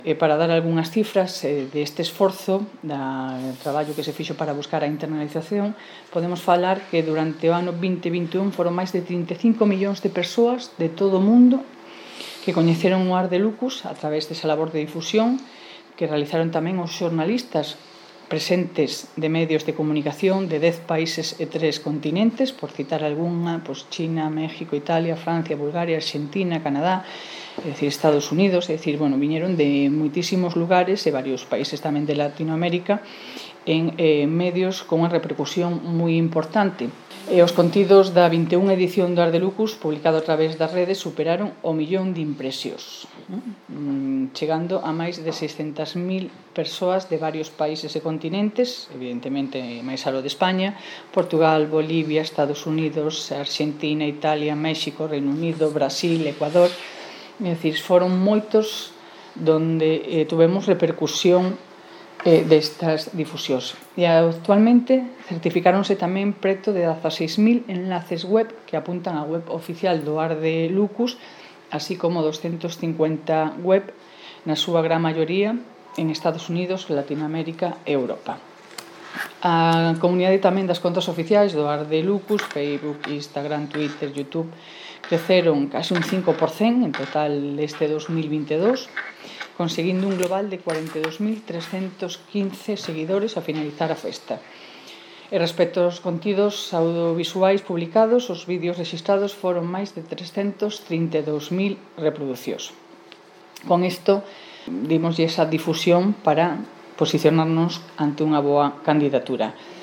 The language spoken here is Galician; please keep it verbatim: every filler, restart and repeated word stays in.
E para dar algunhas cifras eh, deste esforzo, da traballo que se fixo para buscar a internalización, podemos falar que durante o ano vinte vinte e un foron máis de trinta e cinco millóns de persoas de todo o mundo que coñeceron o Art de Lucus a través desa labor de difusión que realizaron tamén os xornalistas presentes de medios de comunicación de dez países e tres continentes, por citar algunha, pois China, México, Italia, Francia, Bulgaria, Argentina, Canadá, é dicir, Estados Unidos, é dicir, bueno, viñeron de moitísimos lugares e varios países tamén de Latinoamérica en eh, medios con unha repercusión moi importante. E os contidos da vinte e unha edición do Art de Lucus, publicado a través das redes, superaron o millón de impresións, mm, chegando a máis de seiscentas mil persoas de varios países e continentes, evidentemente máis alo de España, Portugal, Bolivia, Estados Unidos, Argentina, Italia, México, Reino Unido, Brasil, Ecuador. É dicir, foron moitos donde eh, tuvemos repercusión eh, destas difusións. E actualmente certificáronse tamén preto de dezaseis mil enlaces web que apuntan á web oficial do Art de Lucus, así como doscientos cincuenta web, na súa gran maioría, en Estados Unidos, Latinoamérica e Europa. A comunidade tamén das contas oficiais do Art de Lucus, Facebook, Instagram, Twitter, YouTube, creceron case un cinco por cento en total este dos mil vinte e dous, conseguindo un global de cuarenta e dos mil trescentos quince seguidores a finalizar a festa. E respecto aos contidos audiovisuais publicados, os vídeos registrados foron máis de trescentos trinta e dous mil reproducións. Con isto, dimoslle esa difusión para posicionarnos ante unha boa candidatura.